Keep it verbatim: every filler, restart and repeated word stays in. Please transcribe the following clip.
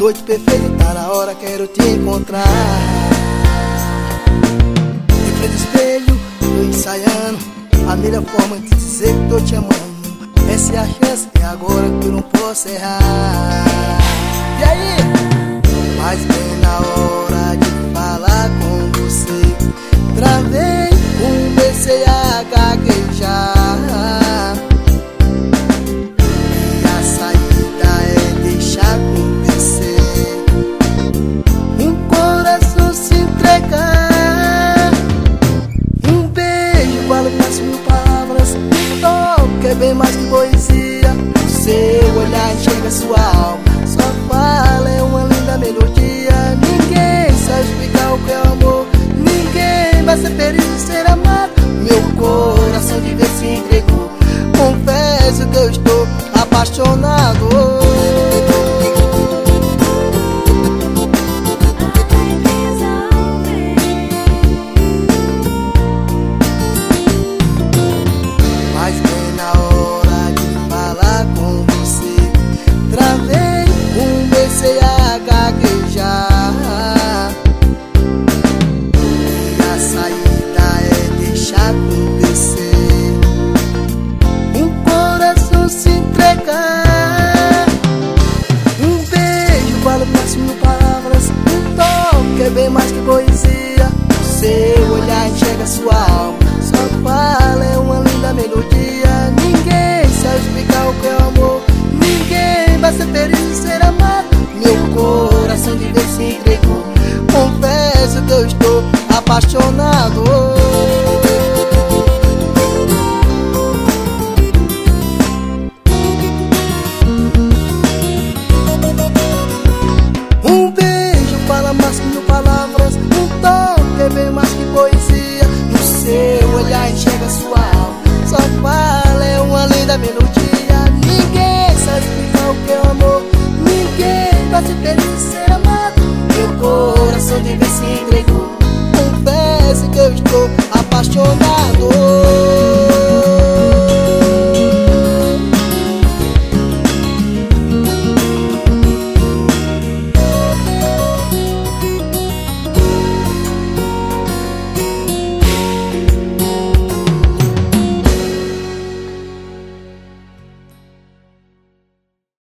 noite perfeita, tá na hora, quero te encontrar. Em frente ao espelho, tô ensaiando a melhor forma de dizer que tô te amando. Essa é a chance, é agora que eu não posso errar. E aí? Mas bem na hora de falar com você, travei, comecei a gaguejar. E a saída é deixar acontecer, um coração se entregar. Um beijo vale mais que mil palavras, um toque é bem mais que poesia. O seu olhar enxerga sua alma, sua fala é uma linda melodia. Ninguém sabe explicar o que é o amor, ninguém vai ser feliz de ser amado. Meu coração de vez se entregou, confesso que eu estou apaixonado. Mas bem na hora de falar com você, travei, comecei a gaguejar. E a saída é deixar acontecer, um coração se entregar. Um beijo vale mais que mil palavras, um toque é bem mais que poesia. O seu olhar enxerga sua alma, sua fala é uma linda melodia. Ninguém sabe explicar o que é o amor, ninguém vai ser feliz de ser amado. Meu coração de vez se entregou, confesso que eu estou apaixonado. Um beijo fala mais que mil palavras, um toque é bem mais que poesia. No seu olhar enxerga sua alma, sua fala é uma linda melodia. Ninguém sabe explicar o que é o amor, ninguém vai ser feliz de ser amado. Meu coração de vez se entregou, confesso que eu estou apaixonado.